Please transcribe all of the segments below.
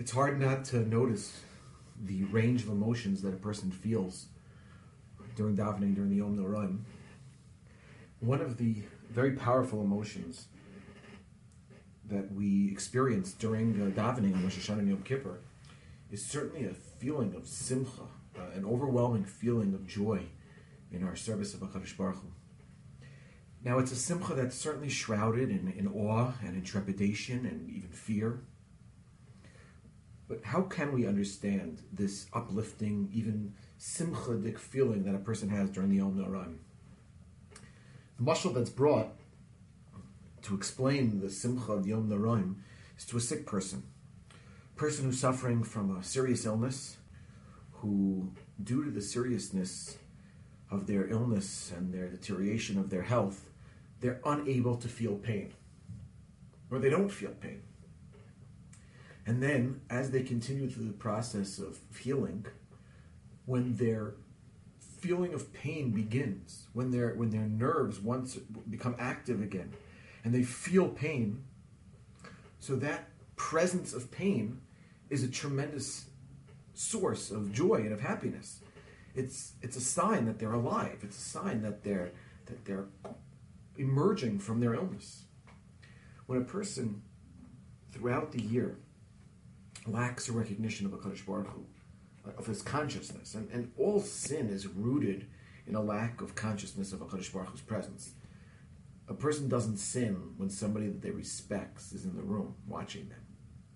It's hard not to notice the range of emotions that a person feels during davening, during the Yom Noraim. One of the very powerful emotions that we experience during davening on Rosh Hashanah and Yom Kippur is certainly a feeling of simcha, an overwhelming feeling of joy in our service of HaKadosh Baruch Hu. Now, it's a simcha that's certainly shrouded in awe and in trepidation and even fear. But how can we understand this uplifting, even simcha-dik feeling that a person has during the Yom Noraim? The mashal that's brought to explain the simcha of the Yom Noraim is to a sick person. A person who's suffering from a serious illness, who, due to the seriousness of their illness and their deterioration of their health, they're unable to feel pain, or they don't feel pain. And then, as they continue through the process of healing, when their feeling of pain begins, when their nerves once become active again, and they feel pain, so that presence of pain is a tremendous source of joy and of happiness. It's a sign that they're alive. It's a sign that they're emerging from their illness. When a person throughout the year lacks a recognition of HaKadosh Baruch Hu, of his consciousness, and all sin is rooted in a lack of consciousness of HaKadosh Baruch Hu's presence. A person doesn't sin when somebody that they respect is in the room watching them.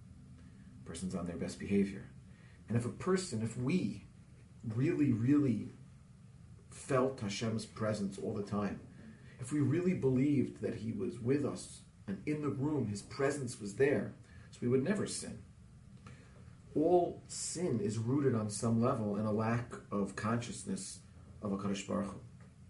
A person's on their best behavior. And if we really, really felt Hashem's presence all the time, if we really believed that He was with us and in the room, His presence was there, so we would never sin. All sin is rooted on some level in a lack of consciousness of HaKadosh Baruch Hu.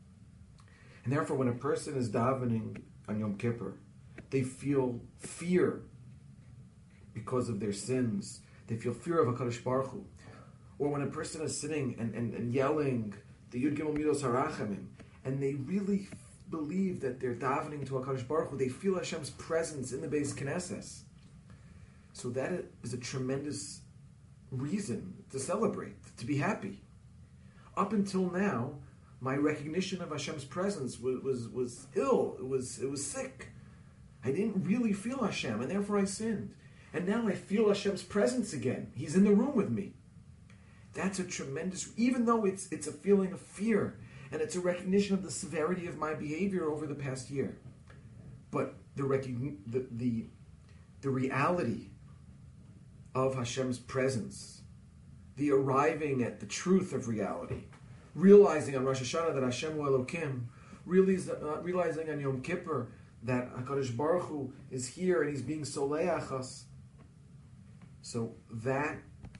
And therefore, when a person is davening on Yom Kippur, they feel fear because of their sins. They feel fear of HaKadosh Baruch Hu. Or when a person is sitting and yelling the Yud Gimel Midos HaRachamim, and they really believe that they're davening to HaKadosh Baruch Hu, they feel Hashem's presence in the Beis Knesset. So that is a tremendous reason to celebrate, to be happy. Up until now, my recognition of Hashem's presence was ill. It was sick. I didn't really feel Hashem, and therefore I sinned. And now I feel Hashem's presence again. He's in the room with me. That's a tremendous, even though it's a feeling of fear, and it's a recognition of the severity of my behavior over the past year. But the reality of Hashem's presence, the arriving at the truth of reality, realizing on Rosh Hashanah that Hashem hu Elokim, realizing on Yom Kippur that HaKadosh Baruch Hu is here and He's being soleach us. So that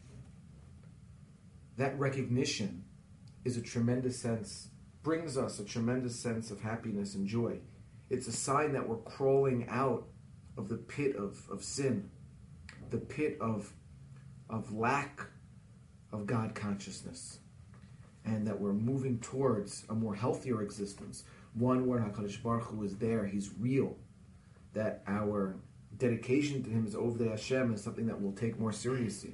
recognition is a tremendous sense, brings us a tremendous sense of happiness and joy. It's a sign that we're crawling out of the pit of sin, the pit of lack of God consciousness, and that we're moving towards a more healthier existence, one where HaKadosh Baruch Hu is there, He's real, that our dedication to Him is Ovdei Hashem is something that we'll take more seriously.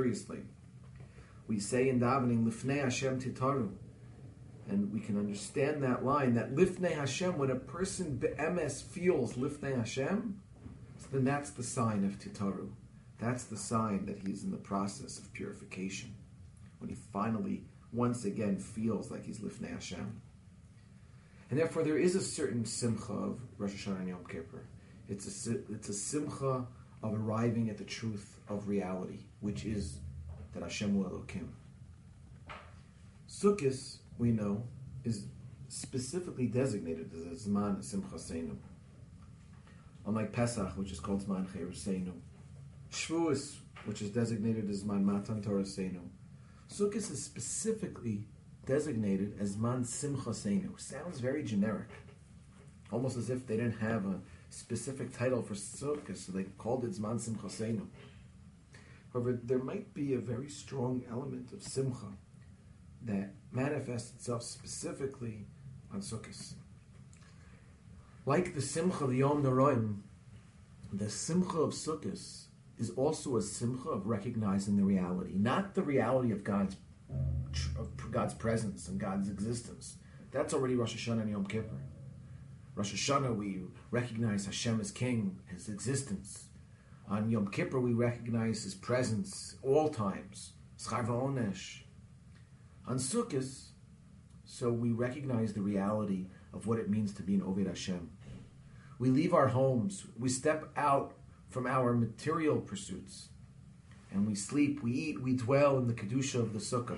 We say in davening, Lifnei Hashem Titaru, and we can understand that line, that Lifnei Hashem, when a person be'emes feels Lifnei Hashem, then that's the sign of Titaru. That's the sign that he's in the process of purification, when he finally, once again, feels like he's Lifnei Hashem. And therefore, there is a certain simcha of Rosh Hashanah and Yom Kippur. It's a simcha of arriving at the truth of reality, which is that Hashem hu Elokim. Sukkot, we know, is specifically designated as a Zman Simchaseinu. Unlike Pesach, which is called Zman Cheruseinu. Shavuos, which is designated as Zman Matan Toraseinu. Sukkot is specifically designated as Zman Simchaseinu. Sounds very generic. Almost as if they didn't have a specific title for Sukkot, so they called it Zman Simchaseinu. However, there might be a very strong element of simcha that manifests itself specifically on Sukkot. Like the simcha of the Yom Noraim, the simcha of Sukkot is also a simcha of recognizing the reality, not the reality of God's presence and God's existence. That's already Rosh Hashanah and Yom Kippur. Rosh Hashanah, we recognize Hashem as King, His existence. On Yom Kippur, we recognize His presence all times. Schar v'onesh. On Sukkot, so we recognize the reality of what it means to be an Oved Hashem. We leave our homes, we step out from our material pursuits, and we sleep, we eat, we dwell in the Kedusha of the Sukkah.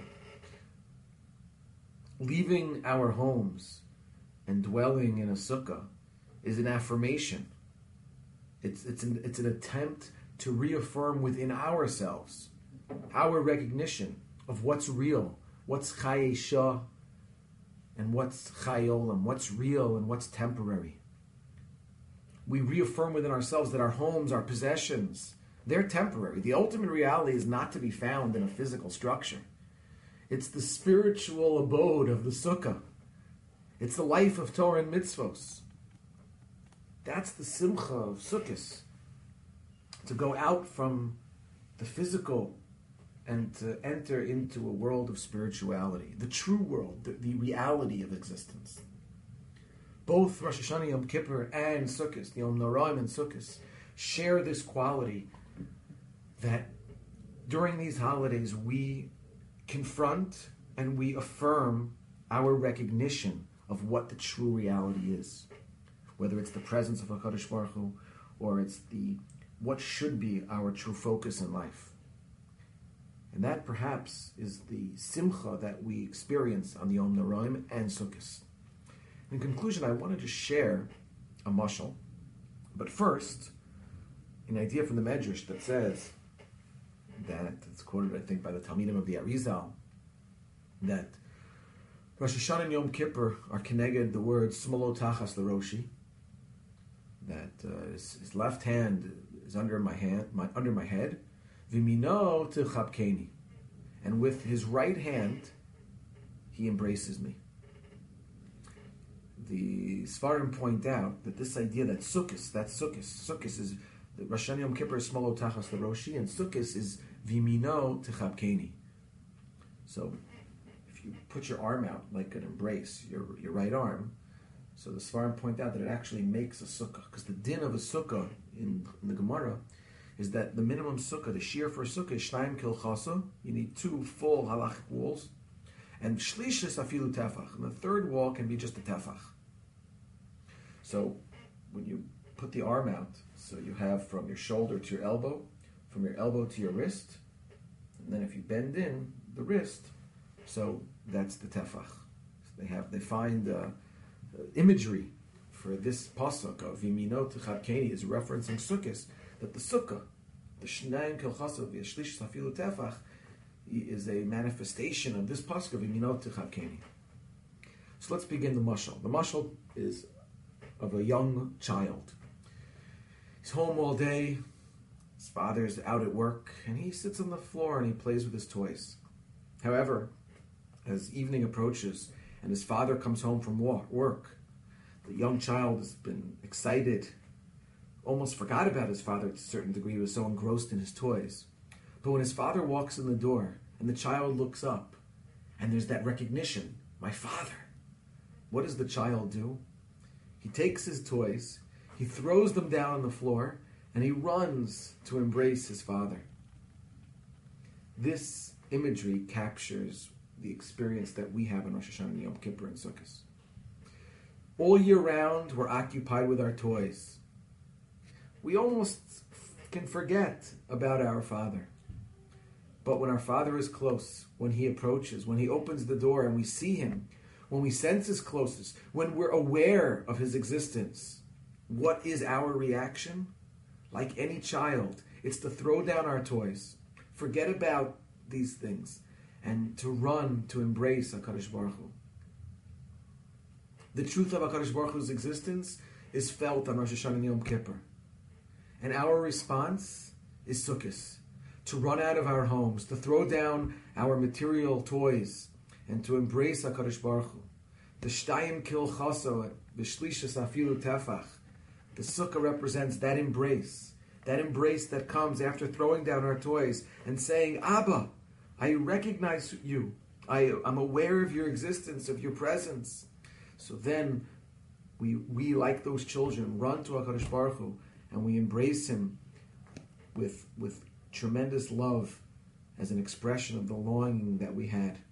Leaving our homes and dwelling in a Sukkah is an affirmation. It's an attempt to reaffirm within ourselves our recognition of what's real, what's Chayei Shah, and what's Chayei Olam, what's real and what's temporary. We reaffirm within ourselves that our homes, our possessions, they're temporary. The ultimate reality is not to be found in a physical structure. It's the spiritual abode of the Sukkah. It's the life of Torah and mitzvos. That's the simcha of Sukkot. To go out from the physical and to enter into a world of spirituality, the true world, the reality of existence. Both Rosh Hashanah, Yom Kippur, and Sukkot, the Yom Noraim and Sukkot, share this quality that during these holidays we confront and we affirm our recognition of what the true reality is. Whether it's the presence of HaKadosh Baruch Hu, or it's what should be our true focus in life. And that perhaps is the simcha that we experience on the Yom Noraim and Sukkot. In conclusion, I wanted to share a mashal, but first, an idea from the Medrash that says that, it's quoted I think by the Talmidim of the Arizal, that Rosh Hashanah and Yom Kippur are connected the word Smolo Tachas L'Roshi, that his left hand is under my head, V'mino T'chabkeni, and with his right hand he embraces me. The Sfarim point out that this idea that Sukkot is the Rosh Hashanah Yom Kippur is Smolo Tachas L'Roshi, and Sukkot is V'mino T'chabkeni. So if you put your arm out like an embrace, your right arm, so the Sfarim point out that it actually makes a sukkah, because the din of a sukkah in the Gemara is that the minimum sukkah, the shear for a sukkah is shnayim kilchasa. You need 2 full halachic walls, and shlishis afilu tefach, and the third wall can be just a tefach. So when you put the arm out, so you have from your shoulder to your elbow, from your elbow to your wrist, and then if you bend in the wrist, so that's the tefach. So they find imagery for this pasuk of V'mino T'chabkeni is referencing Sukkot, that the sukkah, the Shnayim Kilchasav V'Shlish Safilu Tefach, is a manifestation of this pasuk of V'mino T'chabkeni. So let's begin the mashal. The mashal is of a young child. He's home all day, his father's out at work, and he sits on the floor and he plays with his toys. However, as evening approaches and his father comes home from work, the young child has been excited, almost forgot about his father to a certain degree. He was so engrossed in his toys. But when his father walks in the door and the child looks up and there's that recognition, my father, what does the child do? He takes his toys, he throws them down on the floor, and he runs to embrace his father. This imagery captures the experience that we have in Rosh Hashanah, Yom Kippur, and Sukkot. All year round, we're occupied with our toys. We almost can forget about our Father. But when our Father is close, when He approaches, when He opens the door and we see Him, when we sense His closeness, when we're aware of His existence, what is our reaction? Like any child, it's to throw down our toys, forget about these things, and to run to embrace HaKadosh Baruch Hu. The truth of HaKadosh Baruch Hu's existence is felt on Rosh Hashanah and Yom Kippur. And our response is Sukkot, to run out of our homes, to throw down our material toys, and to embrace HaKadosh Baruch Hu. The Shtayim Kilchaso, the Shlishas Afilu Tefach. The Sukkah represents that embrace, that embrace that comes after throwing down our toys and saying, Abba, I recognize you. I'm aware of your existence, of your presence. So then we like those children, run to HaKadosh Baruch Hu, and we embrace him with tremendous love as an expression of the longing that we had